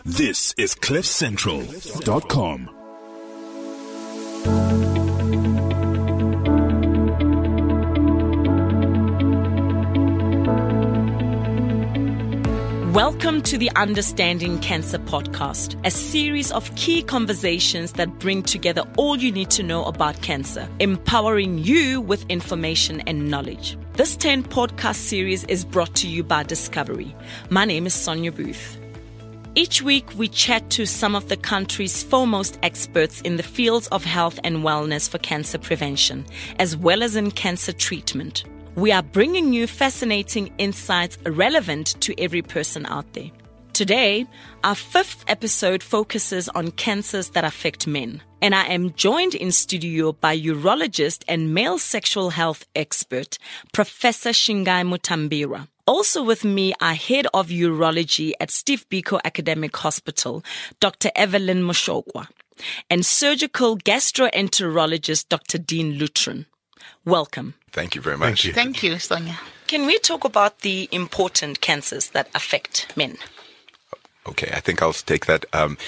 This is CliffCentral.com. Welcome to the Understanding Cancer podcast, a series of key conversations that bring together all you need to know about cancer, empowering you with information and knowledge. This 10 podcast series is brought to you by Discovery. My name is Sonia Booth. Each week, we chat to some of the country's foremost experts in the fields of health and wellness for cancer prevention, as well as in cancer treatment. We are bringing you fascinating insights relevant to every person out there. Today, our 5th episode focuses on cancers that affect men. And I am joined in studio by urologist and male sexual health expert, Professor Shingai Mutambira. Also with me are Head of Urology at Steve Biko Academic Hospital, Dr. Evelyn Moshokwa, and Surgical Gastroenterologist, Dr. Dean Lutrin. Welcome. Thank you very much. Thank you, Sonia. Can we talk about the important cancers that affect men? Okay, I think I'll take that.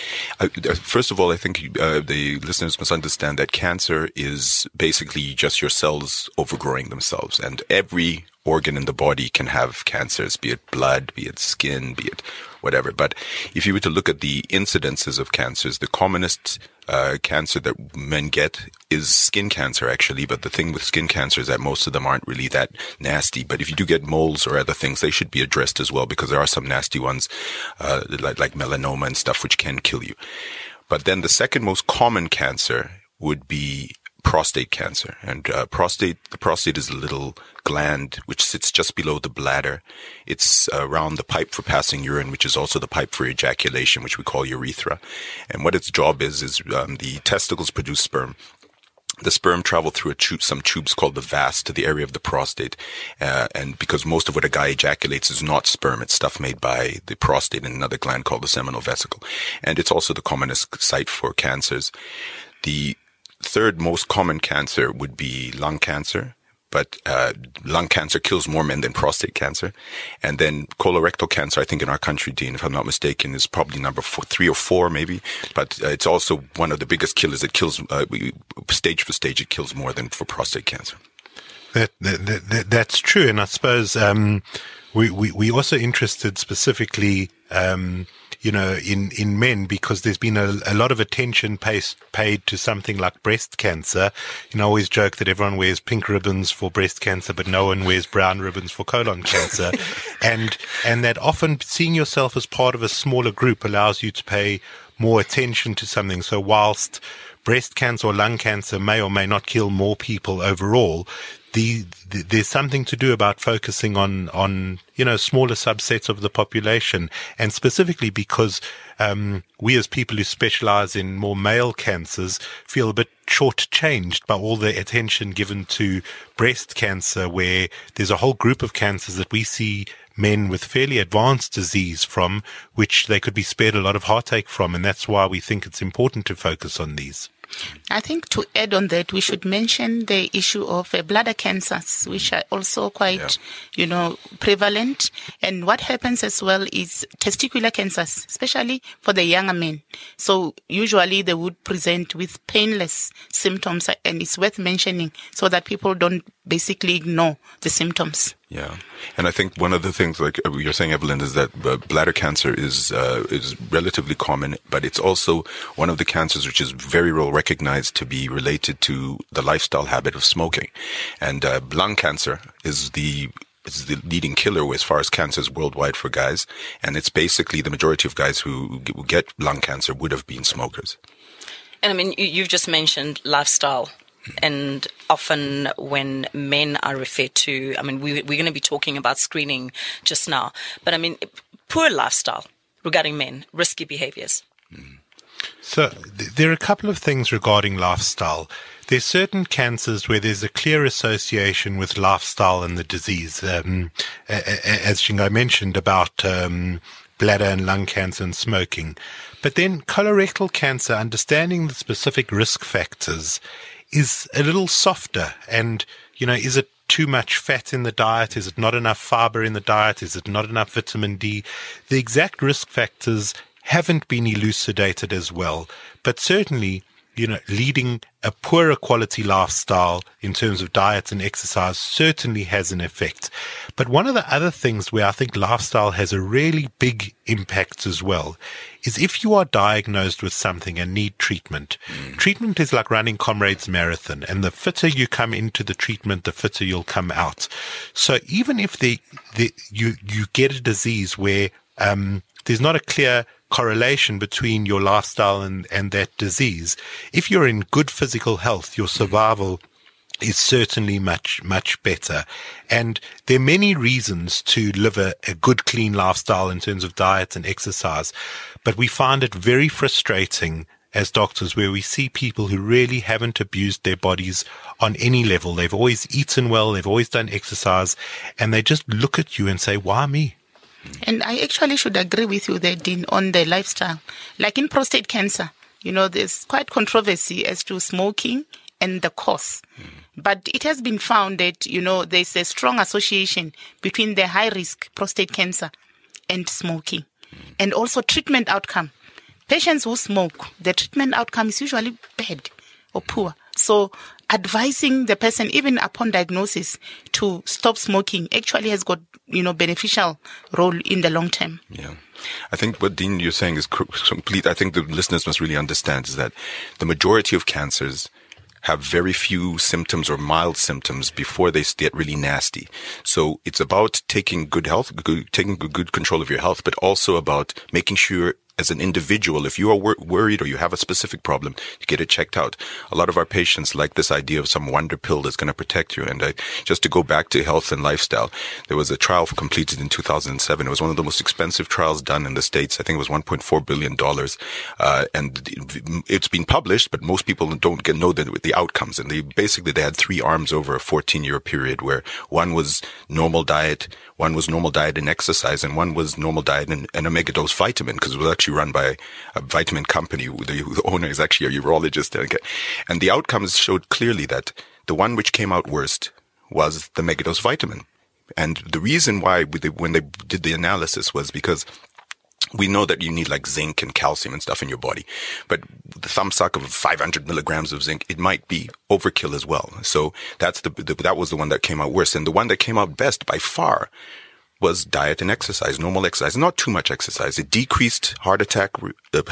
First of all, I think the listeners must understand that cancer is basically just your cells overgrowing themselves, and every organ in the body can have cancers, be it blood, be it skin, be it whatever. But if you were to look at the incidences of cancers, the commonest cancer that men get is skin cancer, actually. But the thing with skin cancer is that most of them aren't really that nasty. But if you do get moles or other things, they should be addressed as well, because there are some nasty ones, like melanoma and stuff, which can kill you. But then the second most common cancer would be prostate cancer. And the prostate is a little gland which sits just below the bladder. It's around the pipe for passing urine, which is also the pipe for ejaculation, which we call urethra. And what its job is the testicles produce sperm. The sperm travel through some tubes called the vas to the area of the prostate. And because most of what a guy ejaculates is not sperm, it's stuff made by the prostate and another gland called the seminal vesicle. And it's also the commonest site for cancers. The third most common cancer would be lung cancer, but lung cancer kills more men than prostate cancer. And then colorectal cancer, I think in our country, Dean, if I'm not mistaken, is probably number 3 or 4 maybe. But it's also one of the biggest killers. It kills, stage for stage, it kills more than for prostate cancer. That's true. And I suppose we also interested specifically in men, because there's been a lot of attention paid to something like breast cancer. I always joke that everyone wears pink ribbons for breast cancer, but no one wears brown ribbons for colon cancer. and that often seeing yourself as part of a smaller group allows you to pay more attention to something. So whilst breast cancer or lung cancer may or may not kill more people overall, there's something to do about focusing on smaller subsets of the population, and specifically because we as people who specialize in more male cancers feel a bit shortchanged by all the attention given to breast cancer, where there's a whole group of cancers that we see men with fairly advanced disease from, which they could be spared a lot of heartache from, and that's why we think it's important to focus on these. I think to add on that, we should mention the issue of bladder cancers, which are also quite, prevalent. And what happens as well is testicular cancers, especially for the younger men. So usually they would present with painless symptoms, and it's worth mentioning so that people don't basically ignore the symptoms. Yeah. And I think one of the things, like you're saying, Evelyn, is that bladder cancer is relatively common, but it's also one of the cancers which is very well recognized to be related to the lifestyle habit of smoking. And lung cancer is the leading killer as far as cancers worldwide for guys. And it's basically the majority of guys who get lung cancer would have been smokers. And I mean, you've just mentioned lifestyle. And often when men are referred to, I mean, we're going to be talking about screening just now, but I mean, poor lifestyle regarding men, risky behaviors. So there are a couple of things regarding lifestyle. There's certain cancers where there's a clear association with lifestyle and the disease. As Shingai mentioned about bladder and lung cancer and smoking. But then colorectal cancer, understanding the specific risk factors is a little softer. And, is it too much fat in the diet? Is it not enough fiber in the diet? Is it not enough vitamin D? The exact risk factors haven't been elucidated as well. But certainly, leading a poorer quality lifestyle in terms of diet and exercise certainly has an effect. But one of the other things where I think lifestyle has a really big impact as well is if you are diagnosed with something and need treatment. Treatment is like running Comrades Marathon, and the fitter you come into the treatment, the fitter you'll come out. So even if you get a disease where there's not a clear correlation between your lifestyle and that disease, if you're in good physical health, your survival is certainly much, much better. And there are many reasons to live a good, clean lifestyle in terms of diet and exercise. But we find it very frustrating as doctors where we see people who really haven't abused their bodies on any level. They've always eaten well, they've always done exercise, and they just look at you and say, why me? And I actually should agree with you there, Dean, on the lifestyle. Like in prostate cancer, there's quite controversy as to smoking and the cause. But it has been found that, there's a strong association between the high-risk prostate cancer and smoking. And also treatment outcome. Patients who smoke, the treatment outcome is usually bad or poor. So advising the person, even upon diagnosis, to stop smoking actually has got, beneficial role in the long term. Yeah. I think what, Dean, you're saying is complete. I think the listeners must really understand is that the majority of cancers have very few symptoms or mild symptoms before they get really nasty. So it's about taking good control of your health, but also about making sure as an individual, if you are worried or you have a specific problem, to get it checked out. A lot of our patients like this idea of some wonder pill that's going to protect you. And just to go back to health and lifestyle, there was a trial completed in 2007. It was one of the most expensive trials done in the States. I think it was $1.4 billion. And it's been published, but most people don't know the outcomes. And they had 3 arms over a 14-year period where one was normal diet, one was normal diet and exercise, and one was normal diet and omega-dose vitamin, because it was actually run by a vitamin company. The owner is actually a urologist. And the outcomes showed clearly that the one which came out worst was the megadose vitamin. And the reason why when they did the analysis was because we know that you need like zinc and calcium and stuff in your body, but the thumbsuck of 500 milligrams of zinc, it might be overkill as well. So that was the one that came out worse. And the one that came out best by far was diet and exercise, normal exercise, not too much exercise. It decreased heart attacks by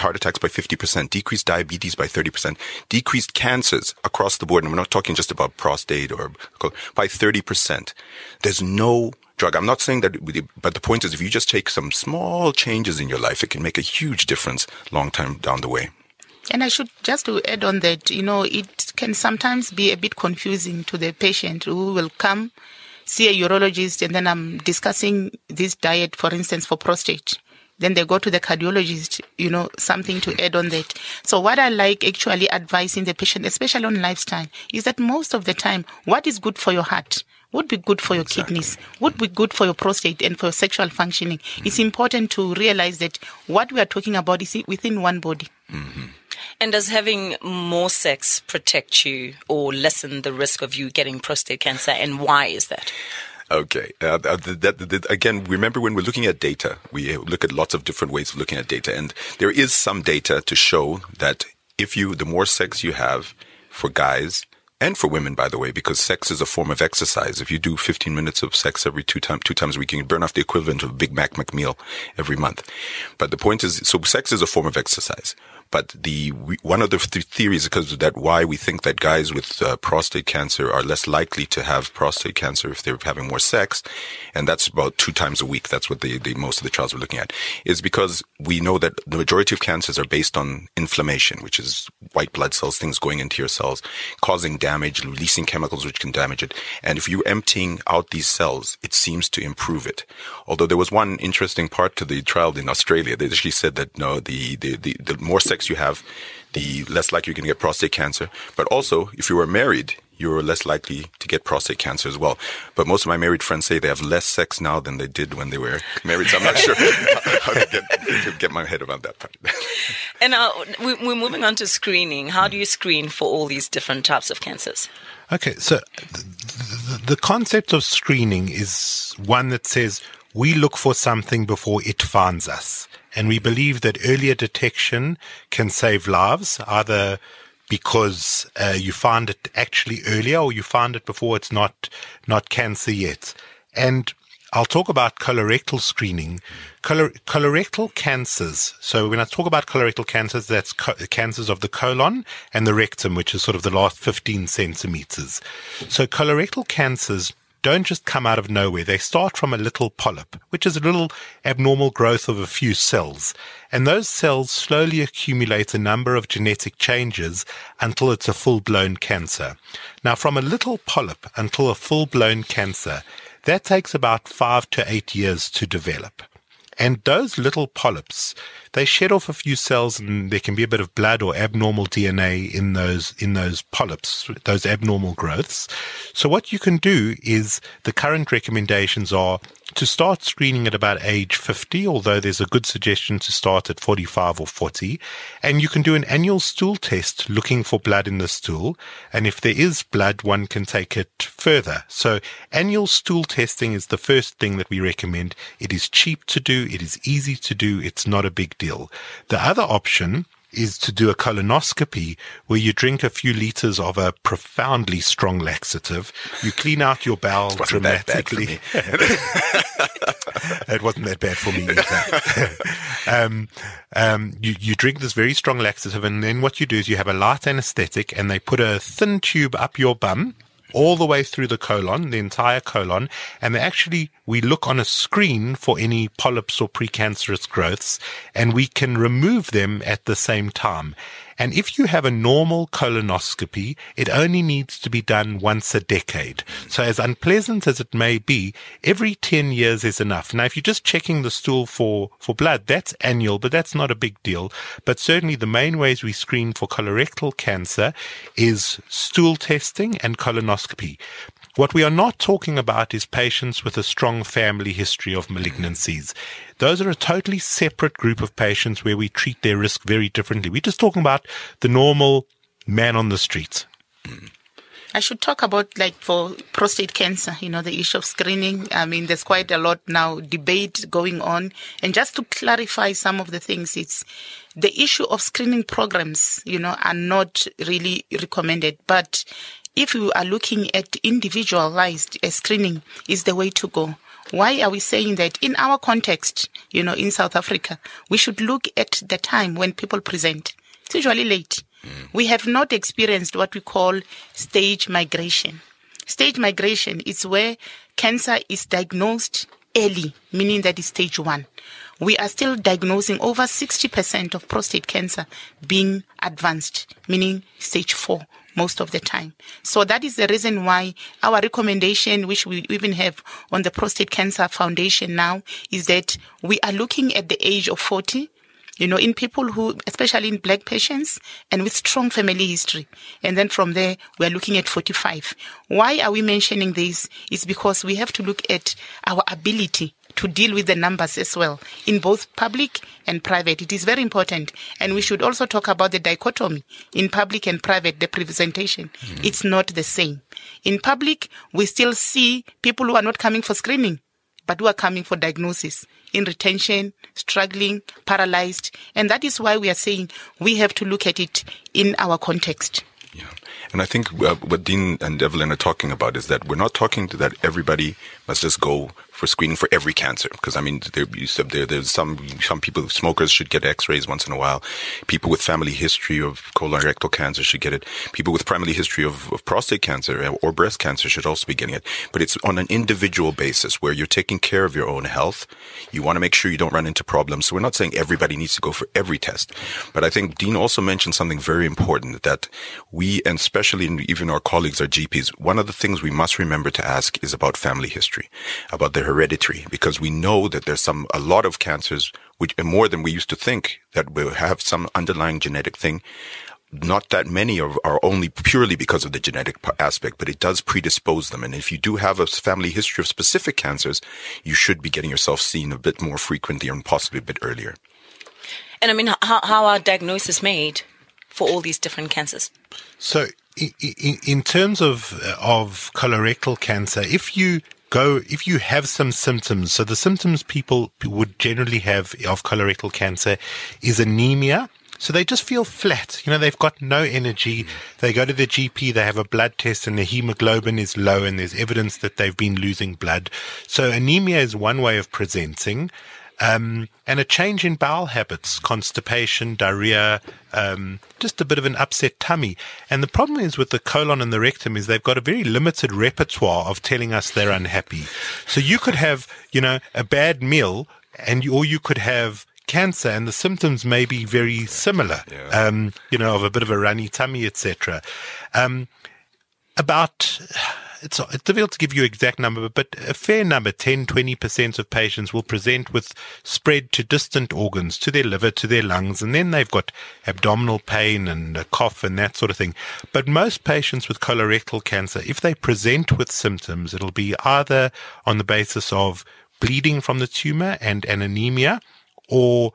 50%, decreased diabetes by 30%, decreased cancers across the board. And we're not talking just about prostate by 30%. There's no drug. I'm not saying that, but the point is if you just take some small changes in your life, it can make a huge difference long term down the way. And I should just to add on that, it can sometimes be a bit confusing to the patient who will come see a urologist, and then I'm discussing this diet, for instance, for prostate. Then they go to the cardiologist, something to add on that. So what I like actually advising the patient, especially on lifestyle, is that most of the time, what is good for your heart would be good for your kidneys, would be good for your prostate and for your sexual functioning. It's important to realize that what we are talking about is within one body. Mm-hmm. And does having more sex protect you or lessen the risk of you getting prostate cancer, and why is that? Okay. Again, remember when we're looking at data, we look at lots of different ways of looking at data, and there is some data to show that the more sex you have for guys, and for women, by the way, because sex is a form of exercise. If you do 15 minutes of sex every two times a week, you can burn off the equivalent of a Big Mac McMeal every month. But the point is, so sex is a form of exercise. But one of the theories because of that why we think that guys with prostate cancer are less likely to have prostate cancer if they're having more sex, and that's about 2 times a week. That's what most of the trials we're looking at, is because we know that the majority of cancers are based on inflammation, which is white blood cells, things going into your cells, causing damage, releasing chemicals which can damage it. And if you're emptying out these cells, it seems to improve it. Although there was one interesting part to the trial in Australia. They actually said that no, the more sex you have, the less likely you're going to get prostate cancer. But also, if you were married, you're less likely to get prostate cancer as well. But most of my married friends say they have less sex now than they did when they were married. So I'm not sure how to get my head around that part. And we're moving on to screening. How do you screen for all these different types of cancers? Okay, so the concept of screening is one that says, we look for something before it finds us. And we believe that earlier detection can save lives, either because you find it actually earlier or you find it before it's not cancer yet. And I'll talk about colorectal screening. Colorectal cancers. So when I talk about colorectal cancers, that's cancers of the colon and the rectum, which is sort of the last 15 centimeters. So colorectal cancers don't just come out of nowhere. They start from a little polyp, which is a little abnormal growth of a few cells. And those cells slowly accumulate a number of genetic changes until it's a full-blown cancer. Now, from a little polyp until a full-blown cancer, that takes about 5 to 8 years to develop. And those little polyps, they shed off a few cells and there can be a bit of blood or abnormal DNA in those polyps, those abnormal growths. So what you can do is, the current recommendations are to start screening at about age 50, although there's a good suggestion to start at 45 or 40. And you can do an annual stool test looking for blood in the stool. And if there is blood, one can take it further. So annual stool testing is the first thing that we recommend. It is cheap to do. It is easy to do. It's not a big deal. The other option is to do a colonoscopy, where you drink a few liters of a profoundly strong laxative. You clean out your bowel dramatically. It wasn't that bad for me either. You drink this very strong laxative, and then what you do is you have a light anesthetic, and they put a thin tube up your bum all the way through the colon, the entire colon, and we look on a screen for any polyps or precancerous growths, and we can remove them at the same time. And if you have a normal colonoscopy, it only needs to be done once a decade. So as unpleasant as it may be, every 10 years is enough. Now, if you're just checking the stool for blood, that's annual, but that's not a big deal. But certainly the main ways we screen for colorectal cancer is stool testing and colonoscopy. What we are not talking about is patients with a strong family history of malignancies. Those are a totally separate group of patients where we treat their risk very differently. We're just talking about the normal man on the street. I should talk about, like, for prostate cancer, the issue of screening. I mean, there's quite a lot now debate going on. And just to clarify some of the things, it's the issue of screening programs, are not really recommended. But if you are looking at individualized screening, is the way to go. Why are we saying that? In our context, in South Africa, we should look at the time when people present. It's usually late. We have not experienced what we call stage migration. Stage migration is where cancer is diagnosed early, meaning that it's stage 1. We are still diagnosing over 60% of prostate cancer being advanced, meaning stage 4. Most of the time. So that is the reason why our recommendation, which we even have on the Prostate Cancer Foundation now, is that we are looking at the age of 40, in people who, especially in black patients and with strong family history. And then from there, we are looking at 45. Why are we mentioning this? It's because we have to look at our ability to deal with the numbers as well, in both public and private. It is very important. And we should also talk about the dichotomy in public and private, the presentation. It's not the same. In public, we still see people who are not coming for screening, but who are coming for diagnosis, in retention, struggling, paralyzed. And that is why we are saying we have to look at it in our context. Yeah. And I think what Dean and Evelyn are talking about is that we're not talking to that everybody must just go for screening for every cancer. Because, I mean, there's some people, smokers should get x-rays once in a while. People with family history of colorectal cancer should get it. People with family history of prostate cancer or breast cancer should also be getting it. But it's on an individual basis where you're taking care of your own health. You want to make sure you don't run into problems. So we're not saying everybody needs to go for every test. But I think Dean also mentioned something very important, that we, and especially even our colleagues, our GPs, one of the things we must remember to ask is about family history, about the hereditary, because we know that there's a lot of cancers, which more than we used to think, that will have some underlying genetic thing. Not that many are only purely because of the genetic aspect, but it does predispose them. And if you do have a family history of specific cancers, you should be getting yourself seen a bit more frequently and possibly a bit earlier. And I mean, how are diagnoses made for all these different cancers? So in terms of colorectal cancer, if you if you have some symptoms. So the symptoms people would generally have of colorectal cancer is anemia. So they just feel flat. They've got no energy. They go to the GP, they have a blood test and the hemoglobin is low and there's evidence that they've been losing blood. So anemia is one way of presenting. And a change in bowel habits, constipation, diarrhea, just a bit of an upset tummy. And the problem is with the colon and the rectum is they've got a very limited repertoire of telling us they're unhappy. So you could have, a bad meal or you could have cancer and the symptoms may be very similar, of a bit of a runny tummy, etc. It's difficult to give you an exact number, but a fair number, 10, 20% of patients will present with spread to distant organs, to their liver, to their lungs, and then they've got abdominal pain and a cough and that sort of thing. But most patients with colorectal cancer, if they present with symptoms, it'll be either on the basis of bleeding from the tumor and an anemia, or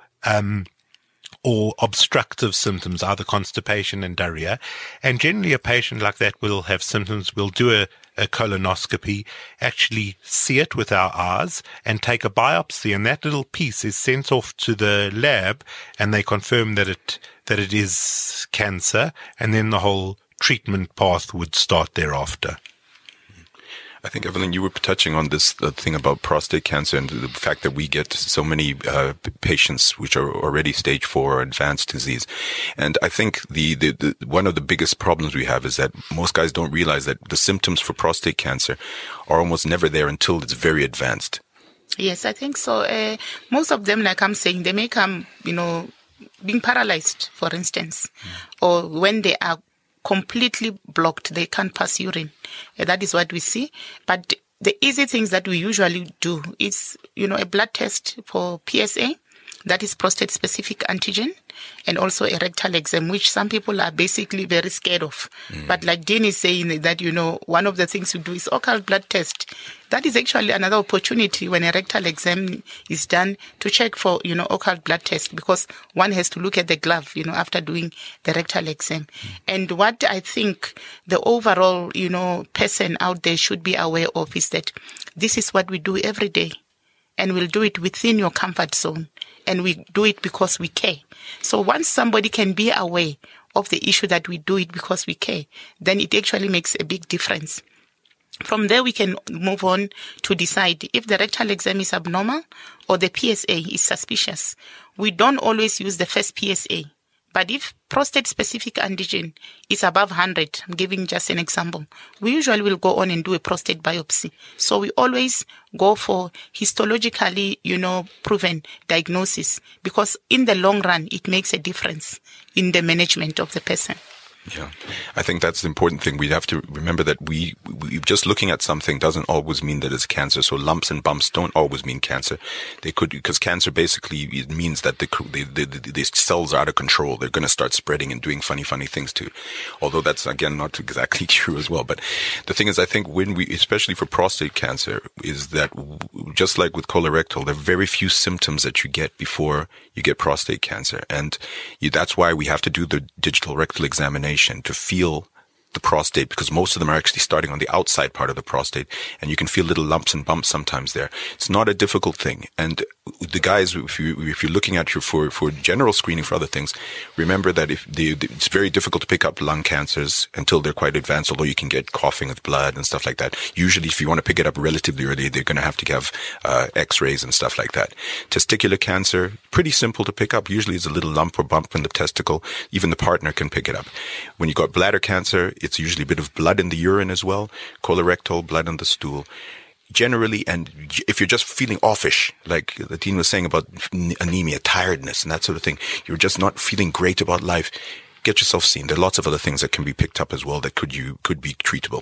obstructive symptoms, either constipation and diarrhea. And generally a patient like that will have symptoms. We'll do a colonoscopy, actually see it with our eyes and take a biopsy, and that little piece is sent off to the lab and they confirm that it is cancer, and then the whole treatment path would start thereafter. I think, Evelyn, you were touching on this thing about prostate cancer and the fact that we get so many patients which are already stage 4 or advanced disease. And I think the one of the biggest problems we have is that most guys don't realize that the symptoms for prostate cancer are almost never there until it's very advanced. Yes, I think so. Most of them, like I'm saying, they may come, being paralyzed, for instance, or when they are completely blocked, they can't pass urine. That is what we see. But the easy things that we usually do is, a blood test for PSA, that is prostate specific antigen, and also a rectal exam, which some people are basically very scared of. But like Dean is saying that, one of the things we do is occult blood test. That is actually another opportunity when a rectal exam is done to check for, occult blood test, because one has to look at the glove, after doing the rectal exam. And what I think the overall, person out there should be aware of is that this is what we do every day. And we'll do it within your comfort zone. And we do it because we care. So once somebody can be aware of the issue that we do it because we care, then it actually makes a big difference. From there, we can move on to decide if the rectal exam is abnormal or the PSA is suspicious. We don't always use the first PSA. But if prostate-specific antigen is above 100, I'm giving just an example, we usually will go on and do a prostate biopsy. So we always go for histologically, proven diagnosis, because in the long run, it makes a difference in the management of the person. Yeah, I think that's the important thing. We have to remember that we just looking at something doesn't always mean that it's cancer. So lumps and bumps don't always mean cancer. They could, because cancer basically it means that the cells are out of control. They're going to start spreading and doing funny things too. Although that's again not exactly true as well. But the thing is, I think especially for prostate cancer, is that just like with colorectal, there are very few symptoms that you get before you get prostate cancer, and that's why we have to do the digital rectal examination to feel the prostate, because most of them are actually starting on the outside part of the prostate, and you can feel little lumps and bumps sometimes there. It's not a difficult thing. And the guys, if you're looking at for general screening for other things, remember that it's very difficult to pick up lung cancers until they're quite advanced, although you can get coughing with blood and stuff like that. Usually, if you want to pick it up relatively early, they're going to have x-rays and stuff like that. Testicular cancer, pretty simple to pick up. Usually it's a little lump or bump in the testicle. Even the partner can pick it up. When you got bladder cancer, it's usually a bit of blood in the urine as well. Colorectal, blood in the stool. Generally, and if you're just feeling offish, like the Dean was saying about anemia, tiredness, and that sort of thing, you're just not feeling great about life, get yourself seen. There are lots of other things that can be picked up as well that could be treatable.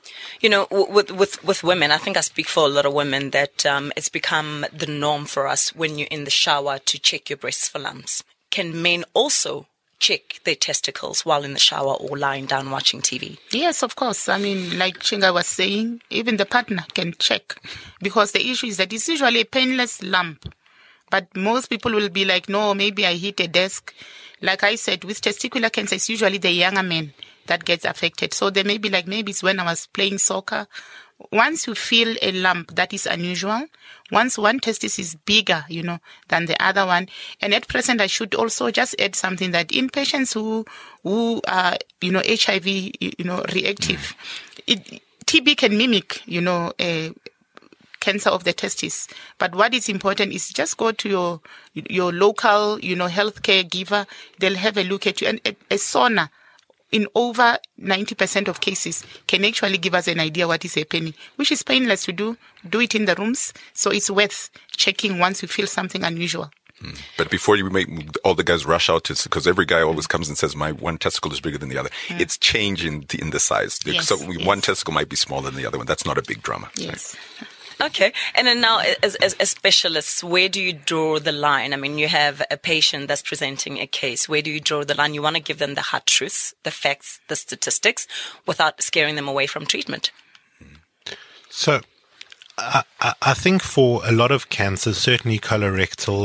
With women, I think I speak for a lot of women that it's become the norm for us when you're in the shower to check your breasts for lumps. Can men also check their testicles while in the shower or lying down watching TV? Yes, of course. I mean, like Chinga was saying, even the partner can check, because the issue is that it's usually a painless lump. But most people will be like, no, maybe I hit a desk. Like I said, with testicular cancer, it's usually the younger men that gets affected. So they may be like, maybe it's when I was playing soccer once you feel a lump that is unusual, once one testis is bigger, than the other one, and at present I should also just add something that in patients who are, HIV, reactive, TB can mimic, a cancer of the testis. But what is important is just go to your local, healthcare giver. They'll have a look at you, and a sauna in over 90% of cases can actually give us an idea what is happening, which is painless to do. Do it in the rooms. So it's worth checking once you feel something unusual. But before you make all the guys rush out because every guy always comes and says my one testicle is bigger than the other. It's changing in the size. Yes, so yes. One testicle might be smaller than the other one. That's not a big drama. Yes. Okay. And then now, as specialists, where do you draw the line? I mean, you have a patient that's presenting a case. Where do you draw the line? You want to give them the hard truths, the facts, the statistics, without scaring them away from treatment. So I think for a lot of cancers, certainly colorectal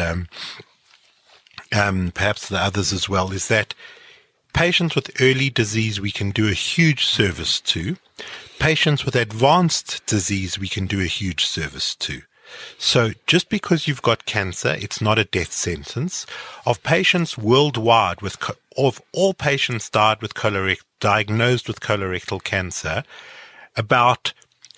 and perhaps the others as well, is that patients with early disease we can do a huge service to. Patients with advanced disease we can do a huge service to. So just because you've got cancer, it's not a death sentence. Of patients worldwide, of all patients diagnosed with colorectal cancer, about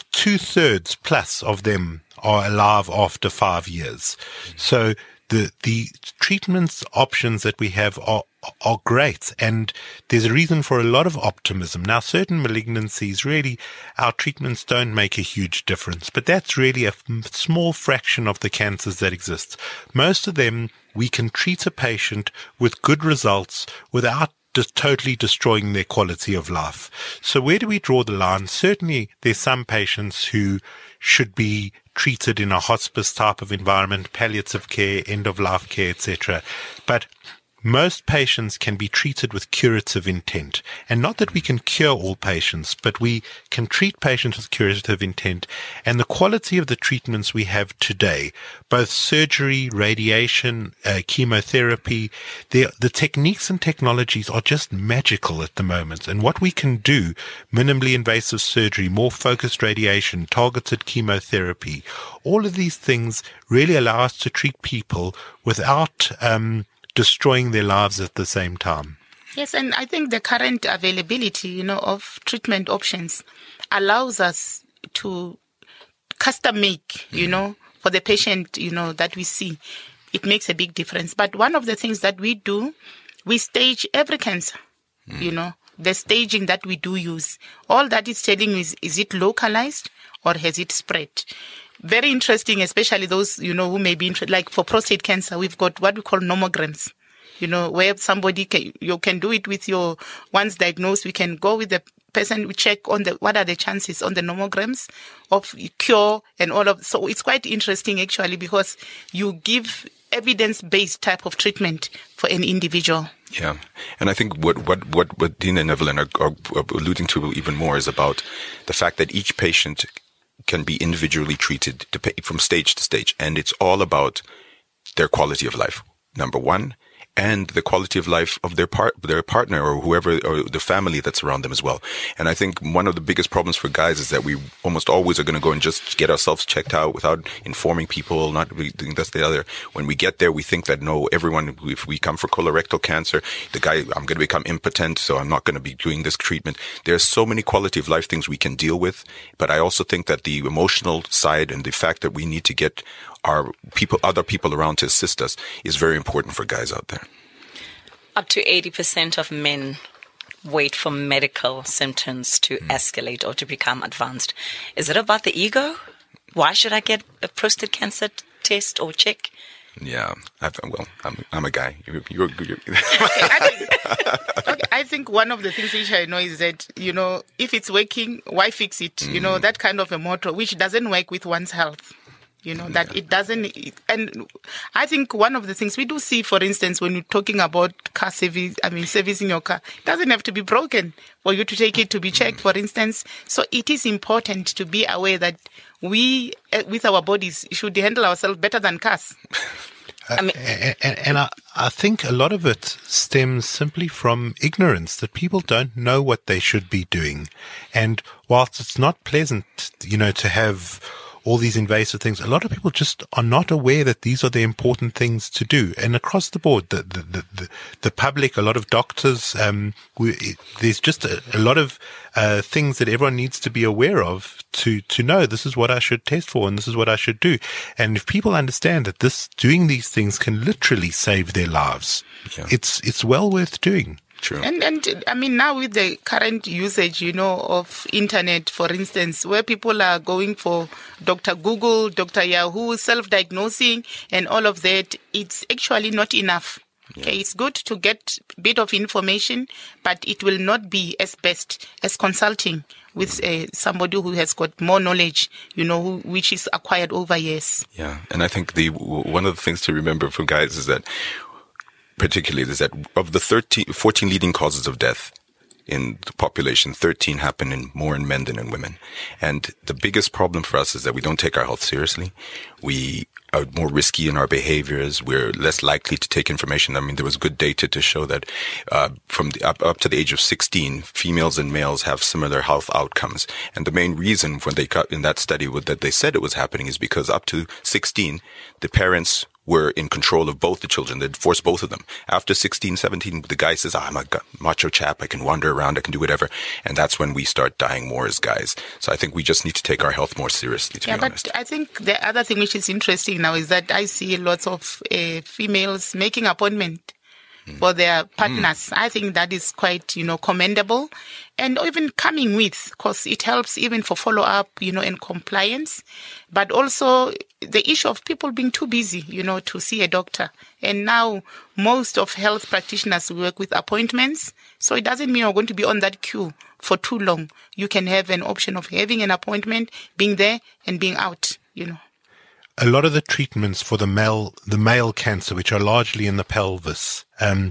2/3 plus of them are alive after 5 years. So the treatment options that we have are great, and there's a reason for a lot of optimism. Now, certain malignancies, really, our treatments don't make a huge difference, but that's really a small fraction of the cancers that exist. Most of them, we can treat a patient with good results without just totally destroying their quality of life. So where do we draw the line? Certainly, there's some patients who should be treated in a hospice type of environment, palliative care, end-of-life care, etc. But most patients can be treated with curative intent. And not that we can cure all patients, but we can treat patients with curative intent. And the quality of the treatments we have today, both surgery, radiation, chemotherapy, the techniques and technologies are just magical at the moment. And what we can do, minimally invasive surgery, more focused radiation, targeted chemotherapy, all of these things really allow us to treat people without destroying their lives at the same time. Yes, and I think the current availability, of treatment options allows us to custom make, for the patient, that we see. It makes a big difference. But one of the things that we do, we stage every cancer, the staging that we do use. All that is telling you is it localized or has it spread? Very interesting, especially those, who may be interested. Like for prostate cancer, we've got what we call nomograms, where somebody you can do it with your, once diagnosed, we can go with the person, we check on what are the chances on the nomograms of cure and all of, so it's quite interesting actually, because you give evidence-based type of treatment for an individual. Yeah. And I think what Dean and Evelyn are alluding to even more is about the fact that each patient can be individually treated from stage to stage. And it's all about their quality of life, number one, and the quality of life of their partner or whoever, or the family that's around them as well. And I think one of the biggest problems for guys is that we almost always are going to go and just get ourselves checked out without informing people, not really doing this, the other. When we get there, we think that no, everyone, if we come for colorectal cancer, the guy, I'm going to become impotent, so I'm not going to be doing this treatment. There's so many quality of life things we can deal with. But I also think that the emotional side and the fact that we need to get other people around to assist us is very important for guys out there. Up to 80% of men wait for medical symptoms to escalate or to become advanced. Is it about the ego? Why should I get a prostate cancer test or check? Yeah, I'm a guy. You're I think one of the things which I know is that, if it's working, why fix it? That kind of a motto, which doesn't work with one's health. That it doesn't, and I think one of the things we do see, for instance, when you're talking about car service, servicing your car, it doesn't have to be broken for you to take it to be checked, for instance. So it is important to be aware that we, with our bodies, should handle ourselves better than cars. I think a lot of it stems simply from ignorance, that people don't know what they should be doing. And whilst it's not pleasant, to have all these invasive things, a lot of people just are not aware that these are the important things to do. And across the board, the public, a lot of doctors, there's just a lot of things that everyone needs to be aware of to know this is what I should test for and this is what I should do. And if people understand that doing these things can literally save their lives, it's well worth doing. True. And I mean, now with the current usage, of internet, for instance, where people are going for Dr. Google, Dr. Yahoo, self-diagnosing and all of that, it's actually not enough. Yeah. Okay, it's good to get a bit of information, but it will not be as best as consulting with somebody who has got more knowledge, which is acquired over years. Yeah, and I think one of the things to remember for guys is that of the 14 leading causes of death in the population, 13 happen more in men than in women. And the biggest problem for us is that we don't take our health seriously. We are more risky in our behaviors. We're less likely to take information. I mean, there was good data to show that from up to the age of 16, females and males have similar health outcomes. And the main reason when they got in that study that they said it was happening is because up to 16, the parents were in control of both the children. They'd force both of them. After 16, 17, the guy says, I'm a macho chap. I can wander around. I can do whatever. And that's when we start dying more as guys. So I think we just need to take our health more seriously, to be honest. But I think the other thing which is interesting now is that I see lots of females making appointment for their partners. I think that is quite, commendable. And even coming with, because it helps even for follow-up, and compliance. But also the issue of people being too busy, to see a doctor. And now most of health practitioners work with appointments. So it doesn't mean you're going to be on that queue for too long. You can have an option of having an appointment, being there and being out, A lot of the treatments for the male cancer, which are largely in the pelvis,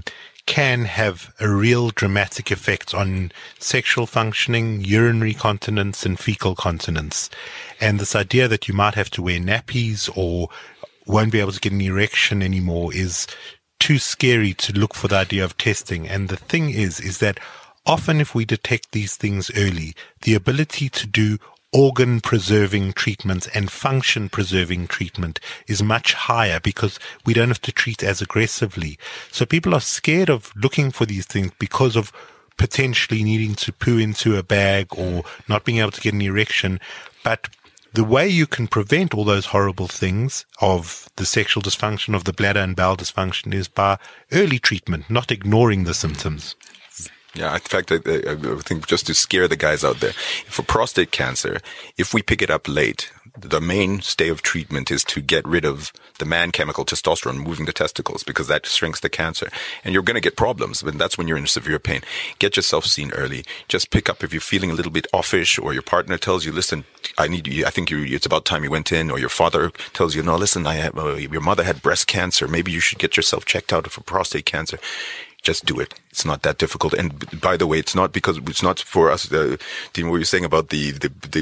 can have a real dramatic effect on sexual functioning, urinary continence, and fecal continence. And this idea that you might have to wear nappies or won't be able to get an erection anymore is too scary to look for the idea of testing. And the thing is that often if we detect these things early, the ability to do organ-preserving treatment and function-preserving treatment is much higher because we don't have to treat as aggressively. So people are scared of looking for these things because of potentially needing to poo into a bag or not being able to get an erection. But the way you can prevent all those horrible things of the sexual dysfunction, of the bladder and bowel dysfunction, is by early treatment, not ignoring the symptoms. Yeah, in fact, I think just to scare the guys out there, for prostate cancer, if we pick it up late, the mainstay of treatment is to get rid of the man chemical testosterone, moving the testicles, because that shrinks the cancer. And you're going to get problems, but that's when you're in severe pain. Get yourself seen early. Just pick up if you're feeling a little bit offish, or your partner tells you, listen, I think it's about time you went in, or your father tells you, no, listen, your mother had breast cancer. Maybe you should get yourself checked out for prostate cancer. Just do it. It's not that difficult. And by the way, it's not for us. Dean, what you're saying about the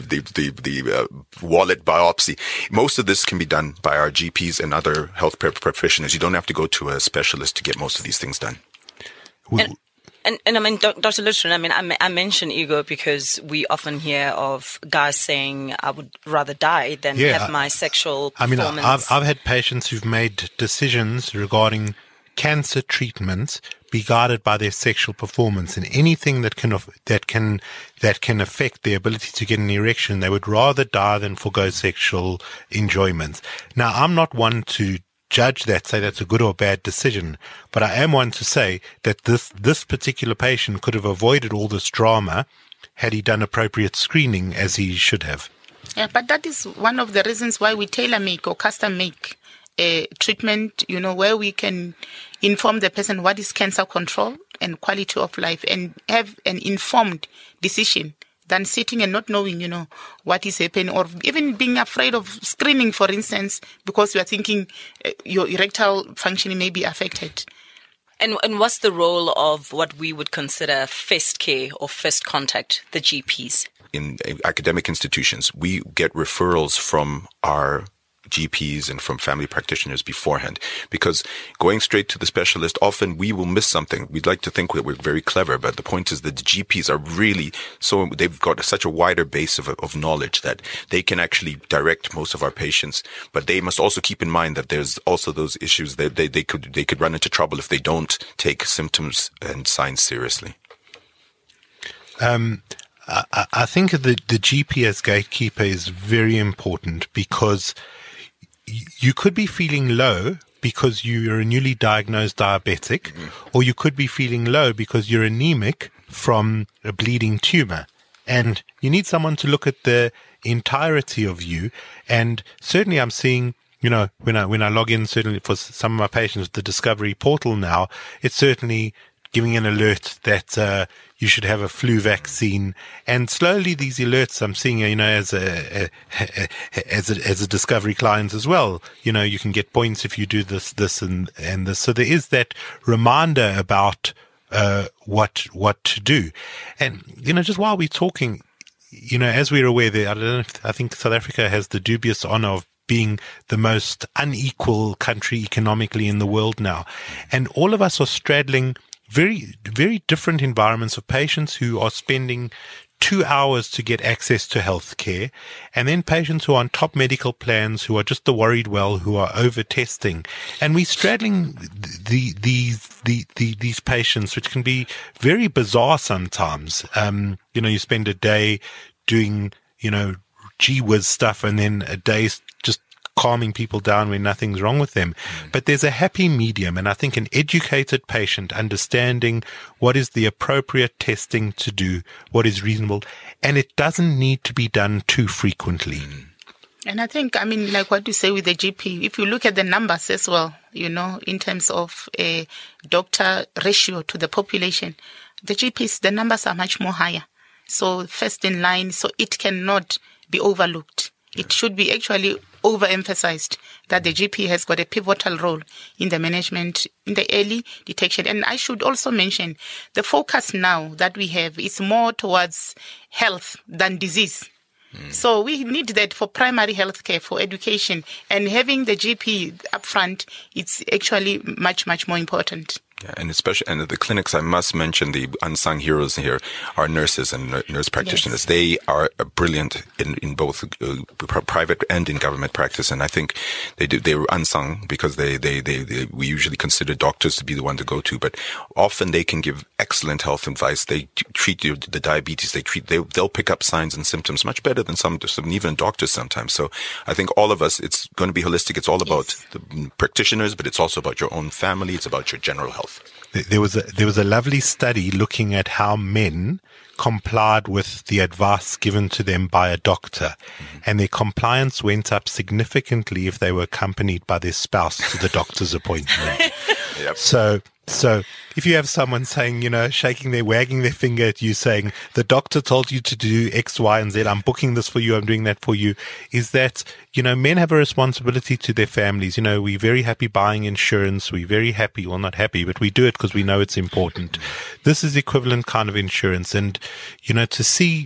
wallet biopsy. Most of this can be done by our GPs and other health practitioners. You don't have to go to a specialist to get most of these things done. And I mean, Dr. Lutheran, I mention ego because we often hear of guys saying, I would rather die than have my sexual performance. I've had patients who've made decisions regarding cancer treatments be guided by their sexual performance, and anything that can affect their ability to get an erection, they would rather die than forgo sexual enjoyment. Now, I'm not one to judge that, say that's a good or bad decision, but I am one to say that this particular patient could have avoided all this drama had he done appropriate screening as he should have. Yeah, but that is one of the reasons why we tailor-make or custom-make a treatment, where we can inform the person what is cancer control and quality of life, and have an informed decision than sitting and not knowing, what is happening, or even being afraid of screening, for instance, because you are thinking your erectile functioning may be affected. And what's the role of what we would consider first care or first contact, the GPs? In academic institutions, we get referrals from our GPs and from family practitioners beforehand, because going straight to the specialist, often we will miss something. We'd like to think that we're very clever, but the point is that the GPs are really they've got such a wider base of knowledge that they can actually direct most of our patients, but they must also keep in mind that there's also those issues that they could run into trouble if they don't take symptoms and signs seriously. I think the GP as gatekeeper is very important, because you could be feeling low because you're a newly diagnosed diabetic, or you could be feeling low because you're anemic from a bleeding tumor. And you need someone to look at the entirety of you. And certainly I'm seeing, when I log in, certainly for some of my patients with the Discovery portal now, it's certainly giving an alert that you should have a flu vaccine. And slowly these alerts I'm seeing, as a Discovery client as well, you can get points if you do this and this. So there is that reminder about what to do. And, just while we're talking, as we're aware that I think South Africa has the dubious honor of being the most unequal country economically in the world now. And all of us are straddling very, very different environments of patients who are spending 2 hours to get access to health care, and then patients who are on top medical plans, who are just the worried well, who are over testing. And we're straddling these patients, which can be very bizarre sometimes. You spend a day doing, gee whiz stuff, and then a day just calming people down when nothing's wrong with them. But there's a happy medium, and I think an educated patient understanding what is the appropriate testing to do, what is reasonable, and it doesn't need to be done too frequently. And I think, like what you say with the GP, if you look at the numbers as well, in terms of a doctor ratio to the population, the GPs, the numbers are much more higher. So first in line, so it cannot be overlooked. It should be actually overemphasized that the GP has got a pivotal role in the management, in the early detection. And I should also mention the focus now that we have is more towards health than disease. So we need that for primary health care, for education, and having the GP up front, it's actually much, much more important. Yeah, and especially, and the clinics, I must mention the unsung heroes here are nurses and nurse practitioners. Yes. They are brilliant in both private and in government practice. And I think they were unsung because we usually consider doctors to be the one to go to, but often they can give excellent health advice. They treat the diabetes. They'll pick up signs and symptoms much better than some even doctors sometimes. So I think all of us, it's going to be holistic. It's all about the practitioners, but it's also about your own family. It's about your general health. There was a lovely study looking at how men complied with the advice given to them by a doctor, and their compliance went up significantly if they were accompanied by their spouse to the doctor's appointment. Yep. So if you have someone saying, wagging their finger at you saying, the doctor told you to do X, Y, and Z, I'm booking this for you, I'm doing that for you, is that, men have a responsibility to their families. We're very happy buying insurance. We're very happy, well, not happy, but we do it because we know it's important. This is equivalent kind of insurance. And, to see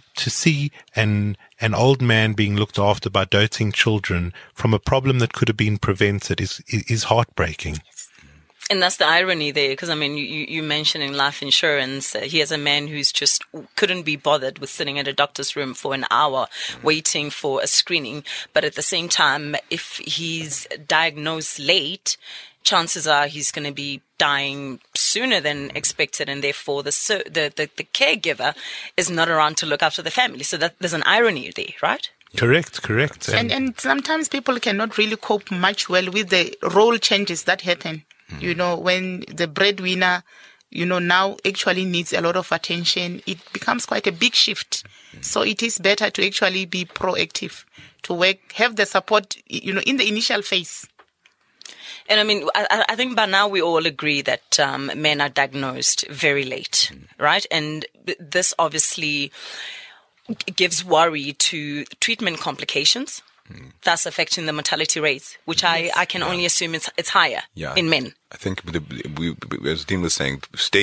an old man being looked after by doting children from a problem that could have been prevented is heartbreaking. And that's the irony there, because you mentioning life insurance. Here's a man who's just couldn't be bothered with sitting at a doctor's room for an hour waiting for a screening. But at the same time, if he's diagnosed late, chances are he's going to be dying sooner than expected, and therefore the caregiver is not around to look after the family. So that there's an irony there, right? Correct. And sometimes people cannot really cope much well with the role changes that happen. When the breadwinner, now actually needs a lot of attention, it becomes quite a big shift. So it is better to actually be proactive, to work, have the support, in the initial phase. And I think by now we all agree that men are diagnosed very late, right? And this obviously gives worry to treatment complications, thus affecting the mortality rates, which I can only assume it's higher in men. I think as Dean was saying,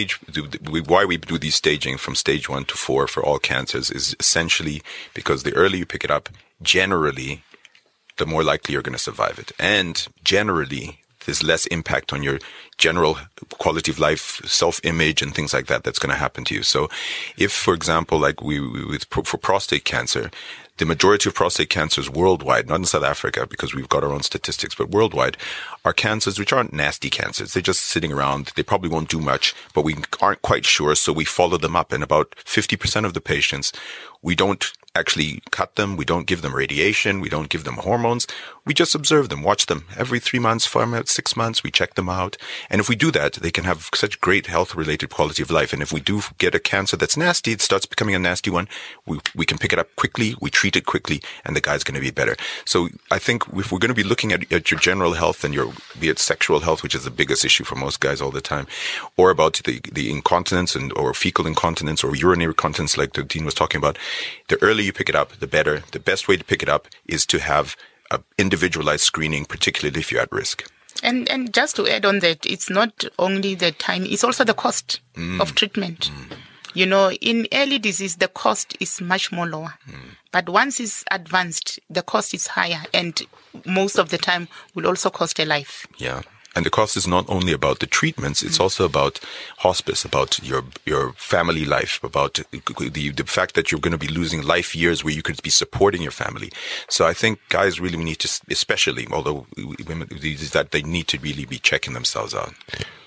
why we do these staging from stage 1 to 4 for all cancers is essentially because the earlier you pick it up, generally the more likely you're going to survive it. And generally, there's less impact on your general quality of life, self-image, and things like that that's going to happen to you. So if, for example, like for prostate cancer, the majority of prostate cancers worldwide, not in South Africa because we've got our own statistics, but worldwide, are cancers which aren't nasty cancers. They're just sitting around. They probably won't do much, but we aren't quite sure, so we follow them up. And about 50% of the patients, we don't actually cut them. We don't give them radiation. We don't give them hormones. We just observe them, watch them every 3 months, 4 months, 6 months. We check them out. And if we do that, they can have such great health-related quality of life. And if we do get a cancer that's nasty, it starts becoming a nasty one. We can pick it up quickly. We treat it quickly, and the guy's going to be better. So I think if we're going to be looking at your general health and be it sexual health, which is the biggest issue for most guys all the time, or about the incontinence or fecal incontinence or urinary incontinence like the Dean was talking about, the earlier you pick it up, the better. The best way to pick it up is to have individualized screening, particularly if you're at risk. And just to add on that, it's not only the time, it's also the cost of treatment. You know, in early disease, the cost is much more lower. But once it's advanced, the cost is higher, and most of the time will also cost a life. Yeah. And the cost is not only about the treatments, it's also about hospice, about your family life, about the fact that you're going to be losing life years where you could be supporting your family. So I think guys really need to, especially, although women, that they need to really be checking themselves out.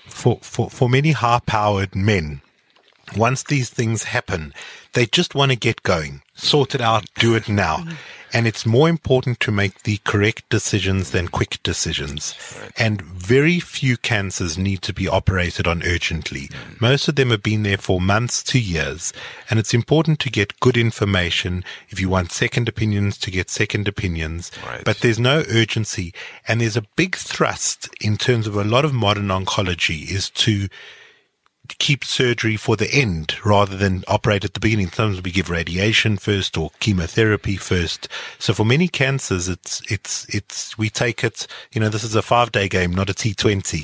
For many high-powered men, once these things happen, they just want to get going, sort it out, do it now. And it's more important to make the correct decisions than quick decisions. Right. And very few cancers need to be operated on urgently. Most of them have been there for months to years. And it's important to get good information. If you want second opinions, to get second opinions. Right. But there's no urgency. And there's a big thrust in terms of a lot of modern oncology is to keep surgery for the end rather than operate at the beginning. Sometimes we give radiation first or chemotherapy first. So for many cancers, it's we take it, you know, this is a 5-day game, not a T20.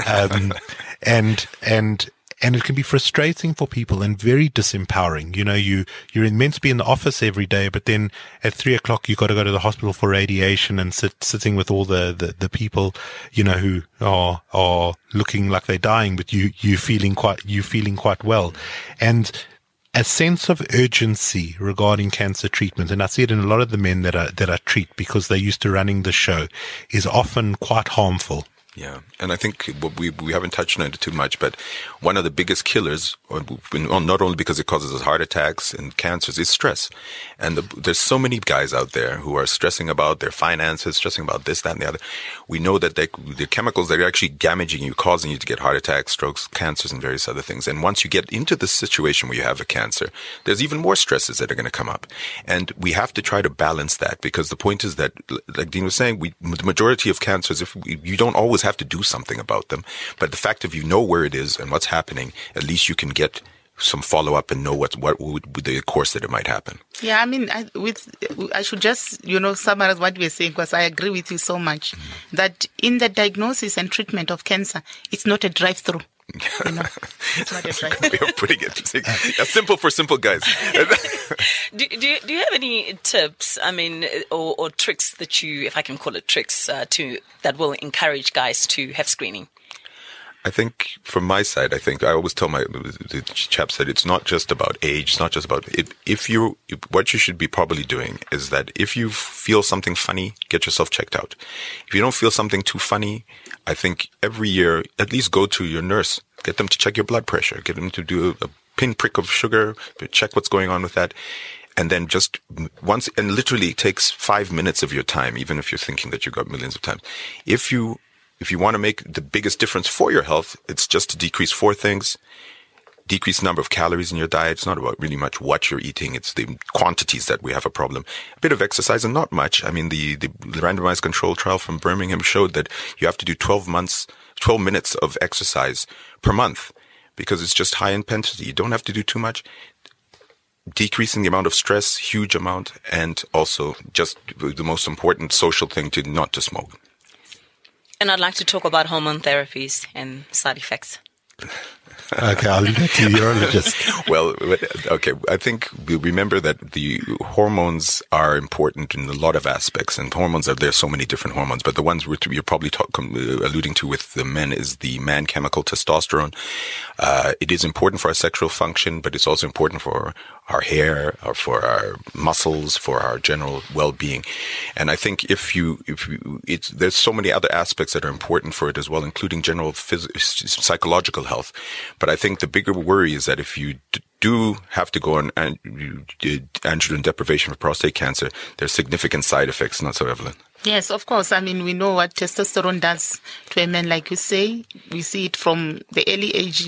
And it can be frustrating for people and very disempowering. You know, you're meant to be in the office every day, but then at 3:00 you've got to go to the hospital for radiation and sitting with all the people, you know, who are looking like they're dying, but you feeling quite well. And a sense of urgency regarding cancer treatment, and I see it in a lot of the men that I treat because they're used to running the show, is often quite harmful. Yeah, and I think we haven't touched on it too much, but one of the biggest killers, not only because it causes us heart attacks and cancers, is stress. And there's so many guys out there who are stressing about their finances, stressing about this, that, and the other. We know that the chemicals that are actually damaging you, causing you to get heart attacks, strokes, cancers, and various other things. And once you get into this situation where you have a cancer, there's even more stresses that are going to come up. And we have to try to balance that, because the point is that, like Dean was saying, the majority of cancers, you don't always have to do something about them, but the fact of you know where it is and what's happening, at least you can get some follow-up and know what would be the course that it might happen. Yeah, I mean, I should just, summarize what we're saying, because I agree with you so much that in the diagnosis and treatment of cancer, it's not a drive-through. It's not a drive-through. Way of putting it. Simple for simple guys. Do you have any tips, or tricks that you, if I can call it tricks, that will encourage guys to have screening? I think from my side, I always tell the chaps that it's not just about age. It's not just about it. What you should be probably doing is that if you feel something funny, get yourself checked out. If you don't feel something too funny, I think every year, at least go to your nurse, get them to check your blood pressure, get them to do a pinprick of sugar, check what's going on with that. And then just once, and literally it takes 5 minutes of your time, even if you're thinking that you got millions of times. If you want to make the biggest difference for your health, it's just to decrease 4 things. Decrease the number of calories in your diet. It's not about really much what you're eating. It's the quantities that we have a problem. A bit of exercise and not much. I mean, the randomized control trial from Birmingham showed that you have to do 12 minutes of exercise per month, because it's just high intensity. You don't have to do too much. Decreasing the amount of stress, huge amount, and also just the most important social thing, not to smoke. And I'd like to talk about hormone therapies and side effects. Okay, I'll leave it to the urologist. Well, okay. I think we remember that the hormones are important in a lot of aspects, and there's so many different hormones, but the ones you're probably alluding to with the men is the man chemical testosterone. It is important for our sexual function, but it's also important for our hair, or for our muscles, for our general well-being. And I think there's so many other aspects that are important for it as well, including general psychological health. But I think the bigger worry is that if you do have to go on and you did androgen deprivation for prostate cancer, there's significant side effects, not so, Evelyn? Yes, of course. I mean, we know what testosterone does to a man, like you say. We see it from the early age,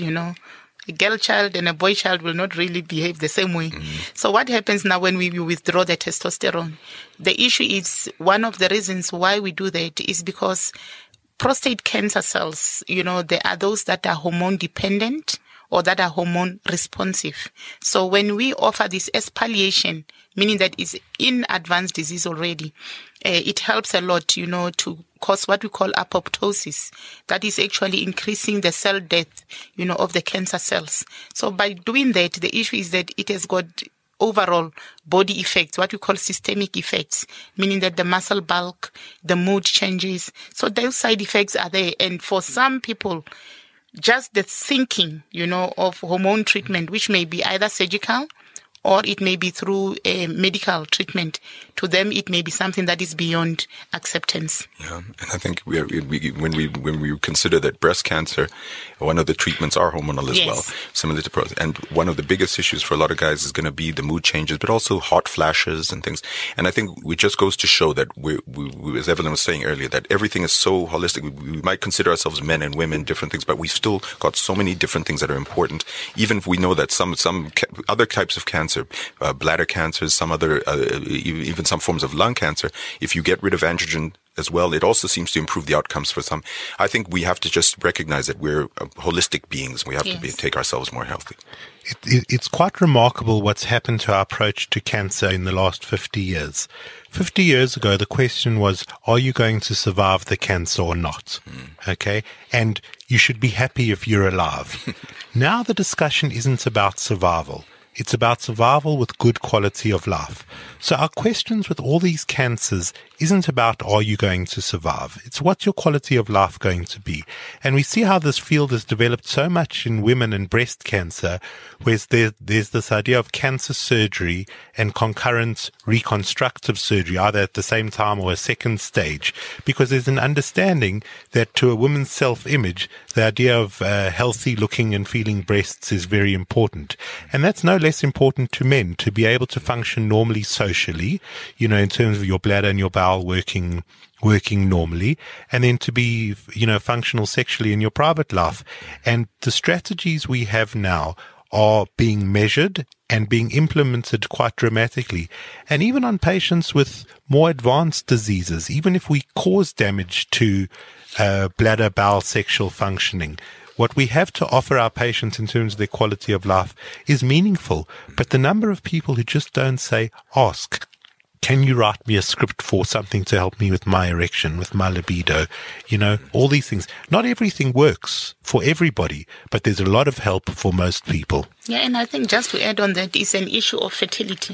A girl child and a boy child will not really behave the same way. So what happens now when we withdraw the testosterone? The issue is, one of the reasons why we do that is because prostate cancer cells, there are those that are hormone dependent or that are hormone responsive. So when we offer this as palliation, meaning that it's in advanced disease already, it helps a lot, to cause what we call apoptosis. That is actually increasing the cell death, of the cancer cells. So by doing that, the issue is that it has got overall body effects, what we call systemic effects, meaning that the muscle bulk, the mood changes. So those side effects are there. And for some people, just the thinking, of hormone treatment, which may be either surgical or it may be through a medical treatment, to them it may be something that is beyond acceptance. Yeah, and I think when we consider that breast cancer, one of the treatments are hormonal as well, similar to prostate. And one of the biggest issues for a lot of guys is going to be the mood changes, but also hot flashes and things. And I think it just goes to show that we, as Evelyn was saying earlier, that everything is so holistic. We might consider ourselves men and women, different things, but we've still got so many different things that are important. Even if we know that some other types of cancer, bladder cancers, some other, even some forms of lung cancer, if you get rid of androgen as well, it also seems to improve the outcomes for some. I think we have to just recognize that we're holistic beings. We have to take ourselves more healthy. It's quite remarkable what's happened to our approach to cancer in the last 50 years. 50 years ago, the question was, are you going to survive the cancer or not? Okay. And you should be happy if you're alive. Now the discussion isn't about survival. It's about survival with good quality of life. So our questions with all these cancers isn't about, are you going to survive? It's what's your quality of life going to be? And we see how this field has developed so much in women and breast cancer, where there's this idea of cancer surgery and concurrent reconstructive surgery, either at the same time or a second stage, because there's an understanding that to a woman's self-image, the idea of healthy looking and feeling breasts is very important. And that's no less important to men, to be able to function normally socially, in terms of your bladder and your bowel working normally, and then to be, functional sexually in your private life. And the strategies we have now are being measured and being implemented quite dramatically. And even on patients with more advanced diseases, even if we cause damage to bladder, bowel, sexual functioning, what we have to offer our patients in terms of their quality of life is meaningful. But the number of people who just don't ask, can you write me a script for something to help me with my erection, with my libido? All these things. Not everything works for everybody, but there's a lot of help for most people. Yeah, and I think just to add on that, it's an issue of fertility,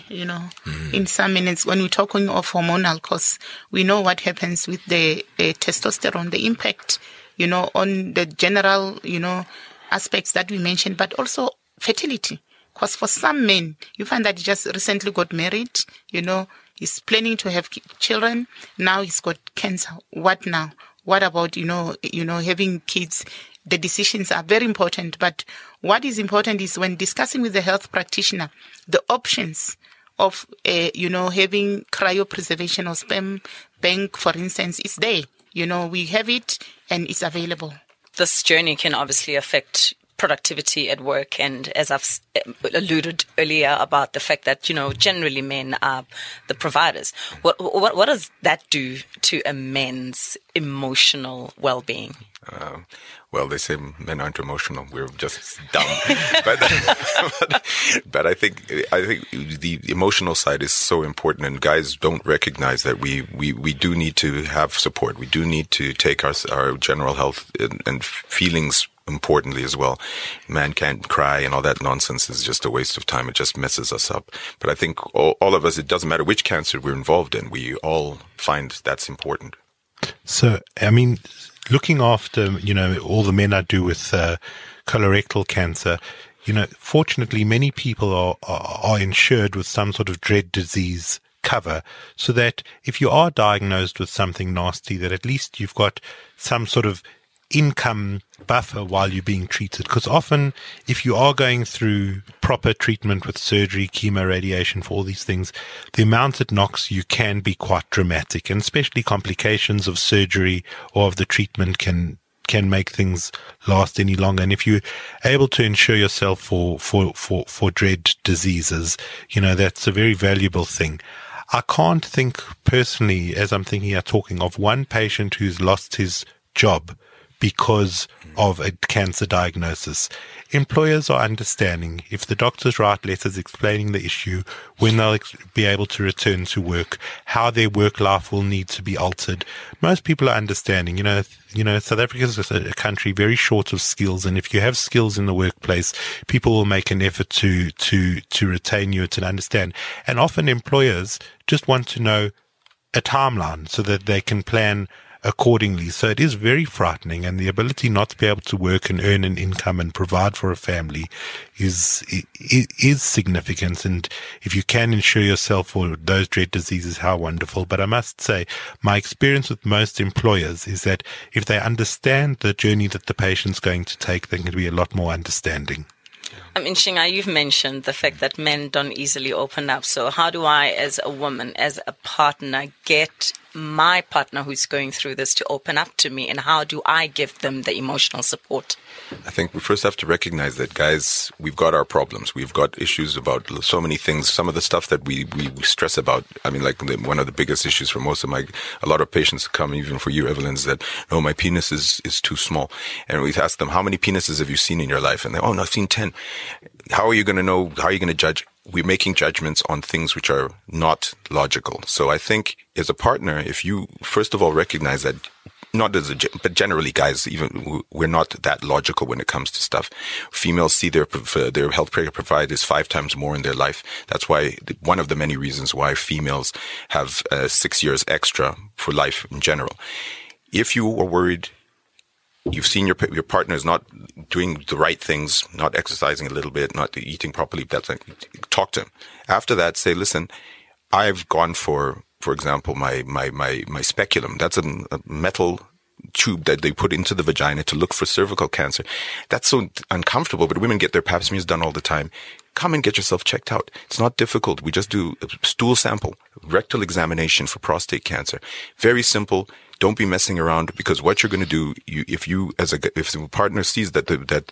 in some minutes when we're talking of hormonal, because we know what happens with the testosterone, the impact, on the general, aspects that we mentioned, but also fertility. Because for some men, you find that he just recently got married, he's planning to have children. Now he's got cancer. What now? What about, having kids? The decisions are very important. But what is important is when discussing with the health practitioner, the options of, having cryopreservation or sperm bank, for instance, is there. We have it and it's available. This journey can obviously affect productivity at work, and as I've alluded earlier about the fact that generally men are the providers. What does that do to a man's emotional well-being? Well, they say men aren't emotional; we're just dumb. but I think the emotional side is so important, and guys don't recognize that we do need to have support. We do need to take our general health and feelings importantly as well. Man can't cry and all that nonsense is just a waste of time. It just messes us up. But I think all of us, it doesn't matter which cancer we're involved in, we all find that's important. So, I mean, looking after, all the men I do with colorectal cancer, fortunately, many people are insured with some sort of dread disease cover, so that if you are diagnosed with something nasty, that at least you've got some sort of income buffer while you're being treated. Because often, if you are going through proper treatment with surgery, chemo, radiation, for all these things, the amount it knocks you can be quite dramatic, and especially complications of surgery or of the treatment can make things last any longer. And if you're able to insure yourself for dread diseases, that's a very valuable thing. I can't think personally, as I'm thinking here, talking of one patient who's lost his job because of a cancer diagnosis. Employers are understanding. If the doctors write letters explaining the issue, when they'll be able to return to work, how their work life will need to be altered, most people are understanding. South Africa is a country very short of skills, and if you have skills in the workplace, people will make an effort to retain you, to understand. And often employers just want to know a timeline so that they can plan accordingly. So it is very frightening, and the ability not to be able to work and earn an income and provide for a family is significant. And if you can insure yourself for those dread diseases, how wonderful. But I must say, my experience with most employers is that if they understand the journey that the patient's going to take, they can be a lot more understanding. I mean, Shinga, you've mentioned the fact that men don't easily open up. So how do I, as a woman, as a partner, get my partner who's going through this to open up to me, and how do I give them the emotional support? I think we first have to recognize that, guys, we've got our problems. We've got issues about so many things. Some of the stuff that we stress about, I mean, like one of the biggest issues for most of a lot of patients come, even for you, Evelyn, is that, no, my penis is too small. And we ask them, how many penises have you seen in your life? And they, no, I've seen 10. How are you going to know? How are you going to judge? We're making judgments on things which are not logical. So I think as a partner, if you first of all recognize that, but generally, guys, even we're not that logical when it comes to stuff. Females see their healthcare providers 5 times more in their life. That's why one of the many reasons why females have 6 years extra for life in general. If you are worried, you've seen your partner is not doing the right things, not exercising a little bit, not eating properly, talk to him. After that, say, listen, I've gone for example, my speculum. That's a metal tube that they put into the vagina to look for cervical cancer. That's so uncomfortable, but women get their pap smears done all the time. Come and get yourself checked out. It's not difficult. We just do a stool sample, rectal examination for prostate cancer. Very simple. Don't be messing around, because what you're going to do, if the partner sees that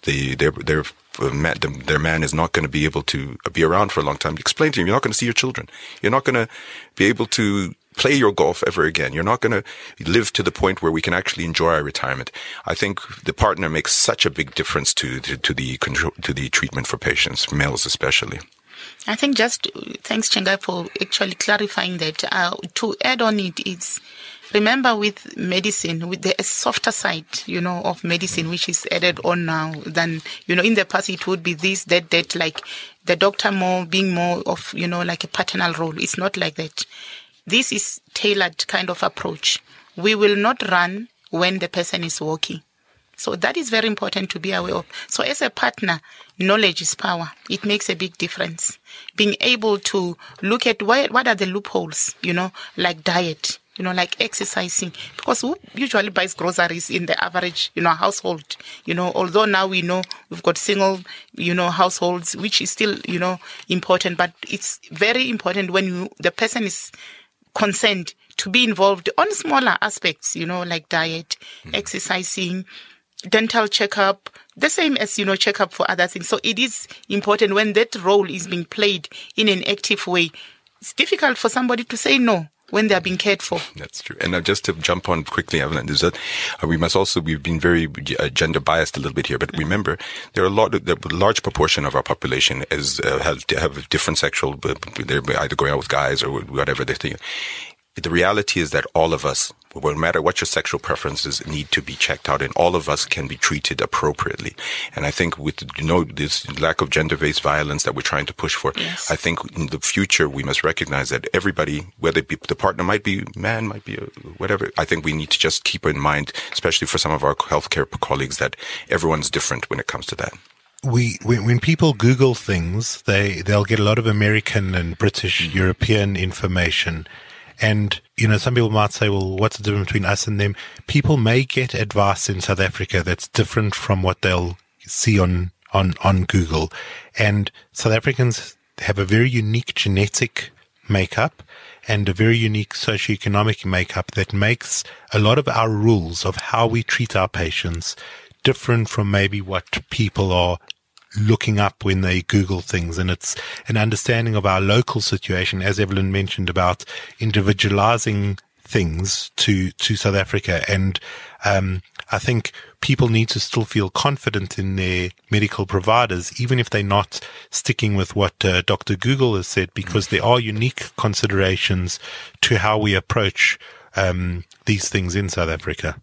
their man is not going to be able to be around for a long time, explain to him, you're not going to see your children. You're not going to be able to play your golf ever again. You're not going to live to the point where we can actually enjoy our retirement. I think the partner makes such a big difference to the treatment for patients, males especially. I think thanks, Chengai, for actually clarifying that. To add on it is, remember with medicine, with the softer side, of medicine, which is added on now than, in the past it would be this, that, like the doctor being more of, like a paternal role. It's not like that. This is tailored kind of approach. We will not run when the person is walking. So that is very important to be aware of. So as a partner, knowledge is power. It makes a big difference. Being able to look at what are the loopholes, like diet, like exercising. Because who usually buys groceries in the average, household? Although now we know we've got single, households, which is still, important. But it's very important when the person is concerned to be involved on smaller aspects, like diet, exercising, dental checkup, the same as, checkup for other things. So it is important when that role is being played in an active way. It's difficult for somebody to say no when they're being cared for. That's true. And just to jump on quickly, Evelyn, is that we've been very gender biased a little bit here, but remember, there are a large proportion of our population have different sexual, they're either going out with guys or whatever they're thinking. the reality is that all of us, no matter what your sexual preferences, need to be checked out, and all of us can be treated appropriately. And I think with, this lack of gender-based violence that we're trying to push for, yes. I think in the future we must recognize that everybody, whether it be the partner might be man, might be whatever, I think we need to just keep in mind, especially for some of our healthcare colleagues, that everyone's different when it comes to that. When people Google things, they'll get a lot of American and British, European information. And, some people might say, well, what's the difference between us and them? People may get advice in South Africa that's different from what they'll see on Google. And South Africans have a very unique genetic makeup and a very unique socioeconomic makeup that makes a lot of our rules of how we treat our patients different from maybe what people are looking up when they Google things. And it's an understanding of our local situation, as Evelyn mentioned, about individualizing things to South Africa. And I think people need to still feel confident in their medical providers, even if they're not sticking with what Dr. Google has said, because there are unique considerations to how we approach these things in South Africa.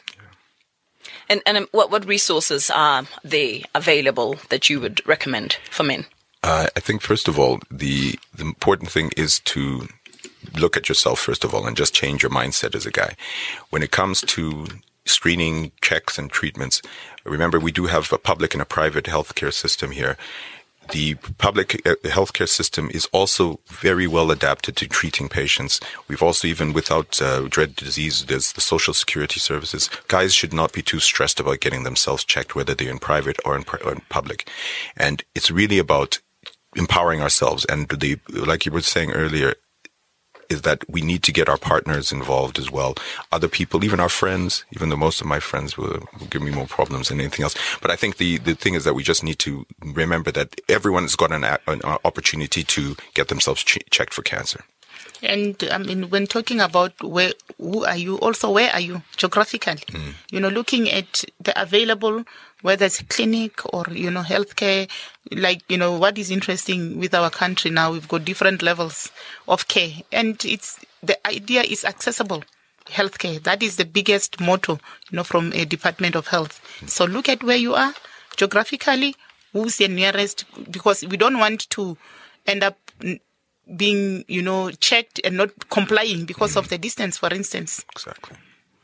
And what resources are there available that you would recommend for men? I think, first of all, the important thing is to look at yourself, first of all, and just change your mindset as a guy. When it comes to screening, checks, and treatments, remember, we do have a public and a private healthcare system here. The public healthcare system is also very well adapted to treating patients. We've also, even without dread disease, there's the social security services. Guys should not be too stressed about getting themselves checked, whether they're in private or in public. And it's really about empowering ourselves. And like you were saying earlier, is that we need to get our partners involved as well. Other people, even our friends, even though most of my friends will give me more problems than anything else. But I think the thing is that we just need to remember that everyone's got an opportunity to get themselves checked for cancer. And I mean, when talking about who are you, also where are you geographically? Looking at the available, whether it's clinic or, healthcare, what is interesting with our country now, we've got different levels of care, and the idea is accessible healthcare. That is the biggest motto, from a Department of Health. So look at where you are geographically, who's the nearest, because we don't want to end up being, checked and not complying because of the distance, for instance. Exactly.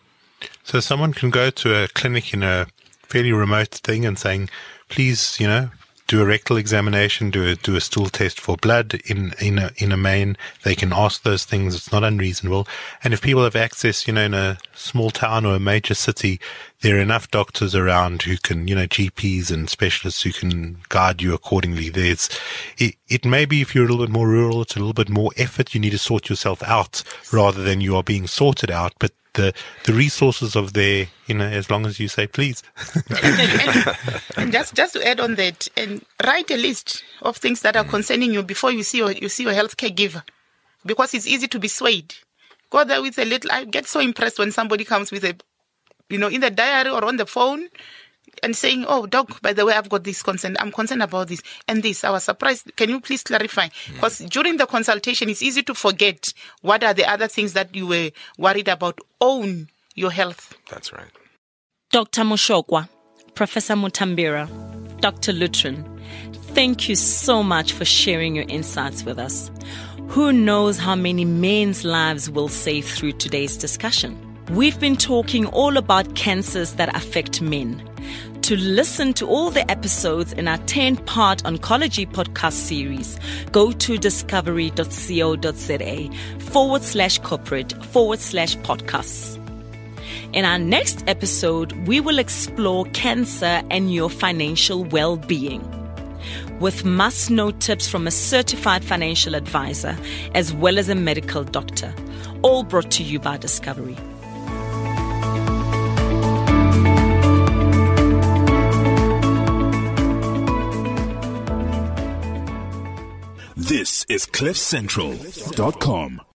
So someone can go to a clinic in a fairly remote thing and saying, please, do a rectal examination, do a stool test for blood in a main. They can ask those things. It's not unreasonable. And if people have access, in a small town or a major city, there are enough doctors around who can, GPs and specialists who can guide you accordingly. It may be, if you're a little bit more rural, it's a little bit more effort. You need to sort yourself out rather than you are being sorted out. But the resources of there, as long as you say please. and just to add on that, and write a list of things that are concerning you before you see your healthcare giver, because it's easy to be swayed. Go there with a little. I get so impressed when somebody comes with a, in the diary or on the phone, and saying, "Oh, doc, by the way, I've got this concern. I'm concerned about this and this. I was surprised. Can you please clarify?" Because during the consultation, it's easy to forget what are the other things that you were worried about. Own your health. That's right. Dr. Mushokwa, Professor Mutambira, Dr. Lutrin, thank you so much for sharing your insights with us. Who knows how many men's lives we'll save through today's discussion? We've been talking all about cancers that affect men. To listen to all the episodes in our 10-part oncology podcast series, go to discovery.co.za/corporate/podcasts. In our next episode, we will explore cancer and your financial well-being, with must-know tips from a certified financial advisor as well as a medical doctor, all brought to you by Discovery. This is CliffCentral.com.